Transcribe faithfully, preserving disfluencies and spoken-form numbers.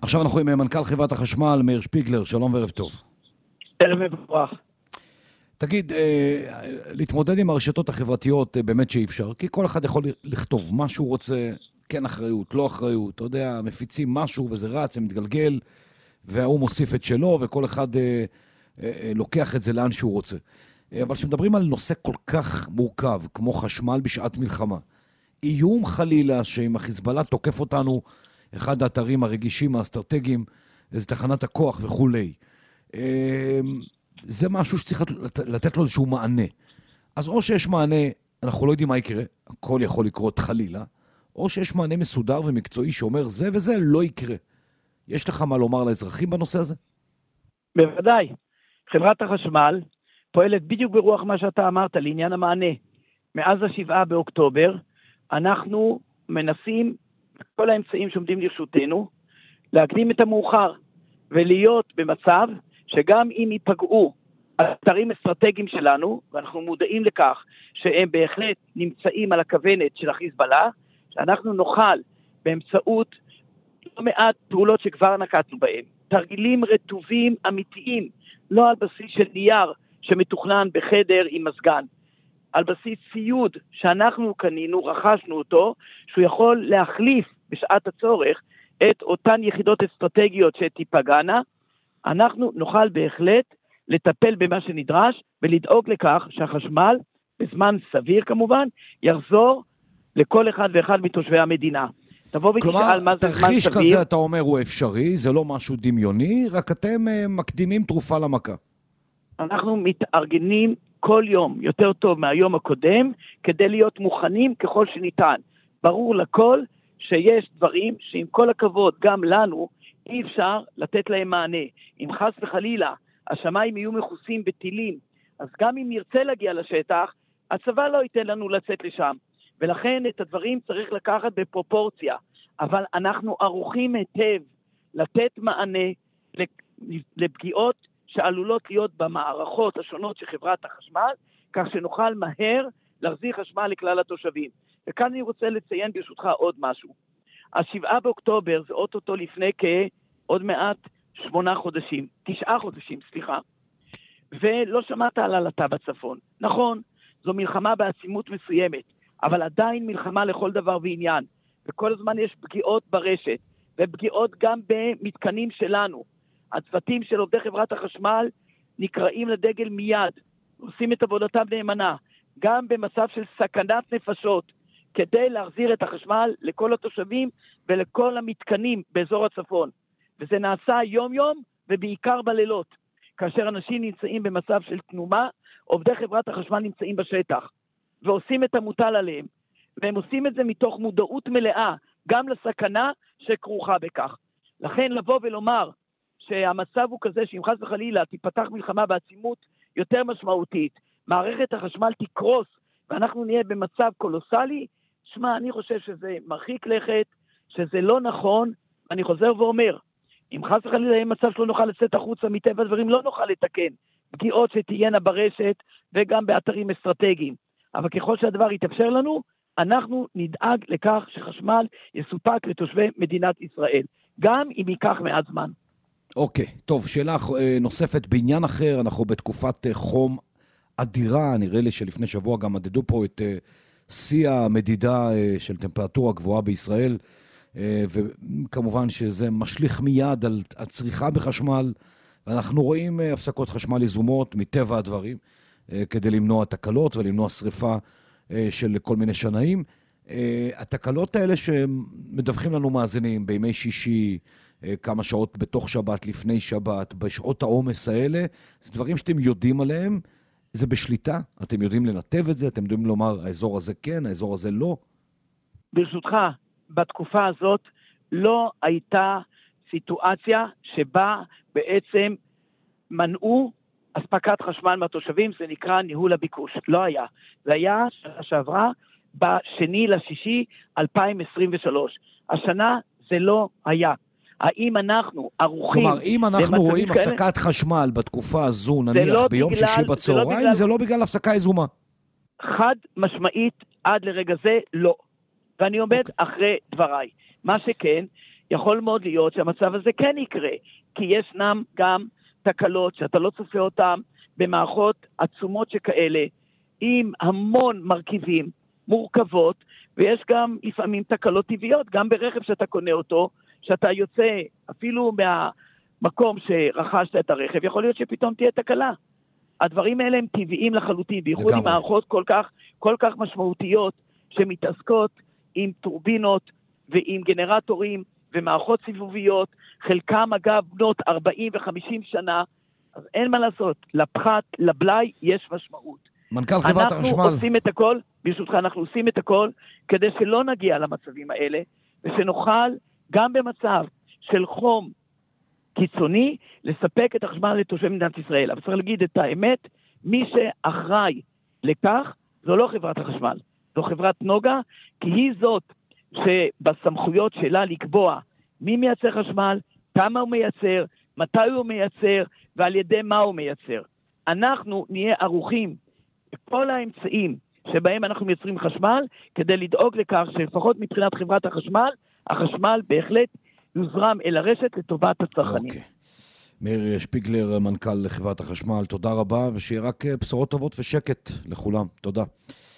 עכשיו אנחנו עם מנכ"ל חברת החשמל, מאיר שפיגלר, שלום וערב טוב. ערב מבורך. תגיד, להתמודד עם הרשתות החברתיות באמת שאי אפשר, כי כל אחד יכול לכתוב מה שהוא רוצה, כן אחריות, לא אחריות, אתה יודע, מפיצים משהו וזה רץ, זה מתגלגל, והוא מוסיף את שלו, וכל אחד לוקח את זה לאן שהוא רוצה. אבל כשמדברים על נושא כל כך מורכב, כמו חשמל בשעת מלחמה, איום חלילה שאם החיזבאללה תוקף אותנו, אחד האתרים הרגישים, האסטרטגיים, איזו תחנת הכוח וכולי. זה משהו שצריך לתת לו איזשהו מענה. אז או שיש מענה, אנחנו לא יודעים מה יקרה, הכל יכול לקרות חלילה, או שיש מענה מסודר ומקצועי שאומר זה וזה לא יקרה. יש לך מה לומר לאזרחים בנושא הזה? בוודאי. חברת החשמל פועלת בדיוק ברוח מה שאתה אמרת, לעניין המענה. מאז השבעה באוקטובר, אנחנו מנסים כל האמצעים שעומדים לרשותנו, להקדים את המאוחר, ולהיות במצב שגם אם ייפגעו אתרים אסטרטגיים שלנו, ואנחנו מודעים לכך שהם בהחלט נמצאים על הכוונת של החיזבאללה, שאנחנו נוכל באמצעות לא מעט פעולות שכבר נקטנו בהם, תרגילים רטובים אמיתיים, לא על בסיס של נייר שמתוכנן בחדר עם מזגן, על בסיס ציוד שאנחנו קנינו, רכשנו אותו, שהוא יכול להחליף בשעת הצורך את אותן יחידות אסטרטגיות שתיפגענה, אנחנו נוכל בהחלט לטפל במה שנדרש, ולדאוג לכך שהחשמל, בזמן סביר כמובן, יחזור לכל אחד ואחד מתושבי המדינה. תבוא ותשאל מה זה זמן סביר. תרחיש כזה אתה אומר הוא אפשרי, זה לא משהו דמיוני, רק אתם מקדימים תרופה למכה. אנחנו מתארגנים כל יום יותר טוב מהיום הקודם, כדי להיות מוכנים ככל שניתן. ברור לכל שיש דברים שעם כל הכבוד גם לנו, אי אפשר לתת להם מענה. אם חס וחלילה השמיים יהיו מכוסים בטילים, אז גם אם נרצה להגיע לשטח, הצבא לא ייתן לנו לצאת לשם. ולכן את הדברים צריך לקחת בפרופורציה. אבל אנחנו ערוכים היטב לתת מענה לפגיעות שעלולות להיות במערכות השונות של חברת החשמל, כך שנוכל מהר להחזיר חשמל לכלל התושבים. וכאן אני רוצה לציין ברשותך עוד משהו. השבעה באוקטובר זה אוטוטו לפני כעוד מעט שמונה חודשים, תשעה חודשים, סליחה. ולא שמעת על עלתה בצפון. נכון, זו מלחמה בעצימות מסוימת, אבל עדיין מלחמה לכל דבר ועניין. וכל הזמן יש פגיעות ברשת, ופגיעות גם במתקנים שלנו. הצוותים של עובדי חברת החשמל נקראים לדגל מיד, עושים את עבודתם נאמנה, גם במצב של סכנת נפשות, כדי להחזיר את החשמל לכל התושבים ולכל המתקנים באזור הצפון. וזה נעשה יום יום ובעיקר בלילות. כאשר אנשים נמצאים במצב של תנומה, עובדי חברת החשמל נמצאים בשטח, ועושים את המוטל עליהם. והם עושים את זה מתוך מודעות מלאה, גם לסכנה שכרוכה בכך. לכן לבוא ולומר שהמצב הוא כזה שאם חס וחלילה תיפתח מלחמה בעצימות יותר משמעותית, מערכת החשמל תקרוס, ואנחנו נהיה במצב קולוסלי, שמה, אני חושב שזה מרחיק לכת, שזה לא נכון, אני חוזר ואומר, אם חס וחלילה יהיה מצב שלא נוכל לצאת החוצה מטבע הדברים, לא נוכל לתקן פגיעות שתהיינה ברשת וגם באתרים אסטרטגיים. אבל ככל שהדבר יתאפשר לנו, אנחנו נדאג לכך שחשמל יסופק לתושבי מדינת ישראל, גם אם ייקח מעט זמן. אוקיי, טוב, שאלה נוספת בעניין אחר, אנחנו בתקופת חום אדירה, נראה לי שלפני שבוע גם מדדו פה את שיא המדידה של טמפרטורה גבוהה בישראל, וכמובן שזה משליך מיד על הצריכה בחשמל, ואנחנו רואים הפסקות חשמל יזומות מטבע הדברים, כדי למנוע תקלות ולמנוע שריפה של כל מיני שנאים. התקלות האלה שמדווחים לנו מאזינים בימי שישי, כמה שעות בתוך שבת, לפני שבת, בשעות העומס האלה, זה דברים שאתם יודעים עליהם, זה בשליטה, אתם יודעים לנתב את זה, אתם יודעים לומר, האזור הזה כן, האזור הזה לא. ברשותך, בתקופה הזאת לא הייתה סיטואציה שבה בעצם מנעו אספקת חשמל מהתושבים, זה נקרא ניהול הביקוש. לא היה. זה היה שנה שעברה בשני לשישי אלפיים עשרים ושלוש. השנה זה לא היה. האם אנחנו ערוכים... כלומר, אם אנחנו רואים כאלה? הפסקת חשמל בתקופה הזו, נניח לא ביום בגלל, שישי בצהריים, זה, לא בגלל... זה לא בגלל הפסקה יזומה. חד משמעית עד לרגע זה לא. ואני עומד okay. אחרי דבריי. מה שכן, יכול מאוד להיות שהמצב הזה כן יקרה, כי ישנם גם תקלות שאתה לא צופה אותם במערכות עצומות שכאלה, עם המון מרכיבים מורכבות, ויש גם לפעמים תקלות טבעיות, גם ברכב שאתה קונה אותו, שאתה יוצא אפילו מהמקום שרכשת את הרכב, יכול להיות שפתאום תהיה תקלה. הדברים האלה הם טבעיים לחלוטין, בייחוד עם מערכות כל כך, כל כך משמעותיות, שמתעסקות עם טורבינות ועם גנרטורים ומערכות סיבוביות, חלקם אגב בנות ארבעים וחמישים שנה, אז אין מה לעשות, לפחת, לבלי יש משמעות. מנכ"ל חברת החשמל. אנחנו עושים את הכל, ברשותך אנחנו עושים את הכל, כדי שלא נגיע למצבים האלה, ושנוכל גם במצב של חום קיצוני, לספק את החשמל לתושבי מדינת ישראל. אבל צריך להגיד את האמת, מי שאחראי לכך, זו לא חברת החשמל, זו חברת נוגה, כי היא זאת שבסמכויות שלה לקבוע מי מייצר חשמל, כמה הוא מייצר, מתי הוא מייצר, ועל ידי מה הוא מייצר. אנחנו נהיה ערוכים כל האמצעים שבהם אנחנו מייצרים חשמל, כדי לדאוג לכך שלפחות מבחינת חברת החשמל, החשמל בהחלט יוזרם אל הרשת לטובת הצרכנים. אוקיי. מאיר שפיגלר, מנכ"ל חברת החשמל, תודה רבה, ושיהיה רק בשורות טובות ושקט לכולם. תודה.